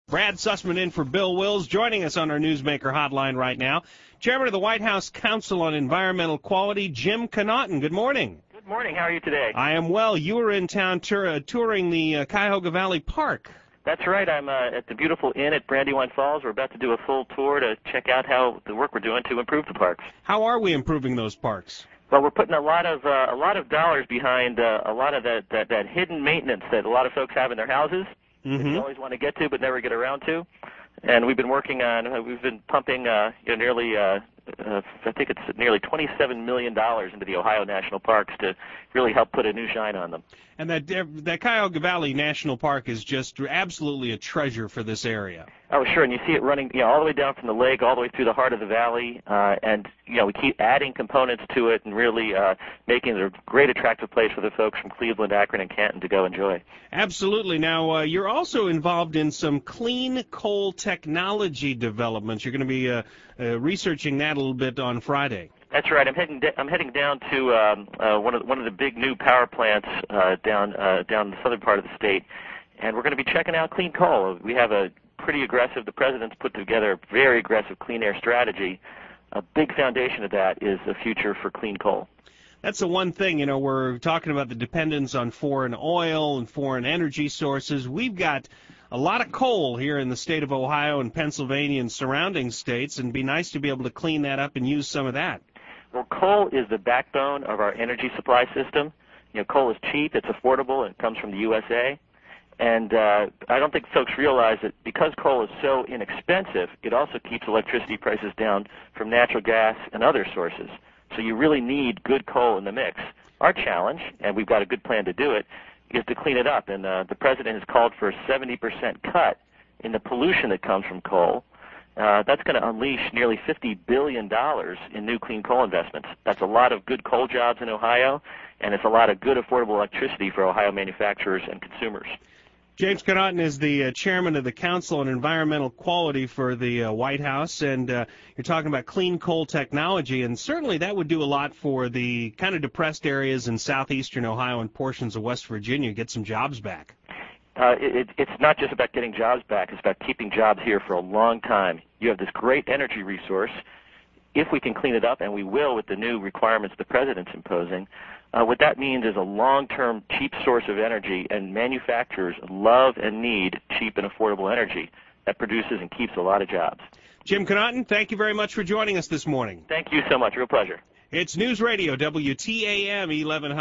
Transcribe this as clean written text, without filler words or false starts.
Brad Sussman in for Bill Wills, joining us on our Newsmaker hotline right now. Chairman of the White House Council on Environmental Quality, Jim Connaughton. Good morning. Good morning. How are you today? I am well. You were in town touring the Cuyahoga Valley Park. That's right. I'm at the beautiful inn at Brandywine Falls. We're about to do a full tour to check out how the work we're doing to improve the parks. How are we improving those parks? Well, we're putting a lot of dollars behind a lot of that hidden maintenance that a lot of folks have in their houses. That you always want to get to but never get around to. And we've been working on, we've been pumping nearly, I think it's nearly $27 million into the Ohio National Parks to really help put a new shine on them. And that Cuyahoga Valley National Park is just absolutely a treasure for this area. Oh, sure, and you see it running, all the way down from the lake, all the way through the heart of the valley, and we keep adding components to it and really making it a great, attractive place for the folks from Cleveland, Akron, and Canton to go enjoy. Absolutely. Now, you're also involved in some clean coal technology developments. You're going to be researching that a little bit on Friday. That's right. I'm heading down to one of the big new power plants down in the southern part of the state, and we're going to be checking out clean coal. We have a pretty aggressive. The president's put together a very aggressive clean air strategy. A big foundation of that is the future for clean coal. That's the one thing, we're talking about the dependence on foreign oil and foreign energy sources. We've got a lot of coal here in the state of Ohio and Pennsylvania and surrounding states, and it'd be nice to be able to clean that up and use some of that. Well, coal is the backbone of our energy supply system. Coal is cheap, it's affordable, and it comes from the USA. And I don't think folks realize that because coal is so inexpensive, it also keeps electricity prices down from natural gas and other sources. So you really need good coal in the mix. Our challenge, and we've got a good plan to do it, is to clean it up. And the president has called for a 70% cut in the pollution that comes from coal. That's going to unleash nearly $50 billion in new clean coal investments. That's a lot of good coal jobs in Ohio, and it's a lot of good affordable electricity for Ohio manufacturers and consumers. James Connaughton is the chairman of the Council on Environmental Quality for the White House, and you're talking about clean coal technology, and certainly that would do a lot for the kind of depressed areas in southeastern Ohio and portions of West Virginia, get some jobs back. It's not just about getting jobs back. It's about keeping jobs here for a long time. You have this great energy resource. If we can clean it up, and we will with the new requirements the president's imposing, what that means is a long-term cheap source of energy, and manufacturers love and need cheap and affordable energy that produces and keeps a lot of jobs. Jim Connaughton, thank you very much for joining us this morning. Thank you so much. Real pleasure. It's News Radio, WTAM 1100.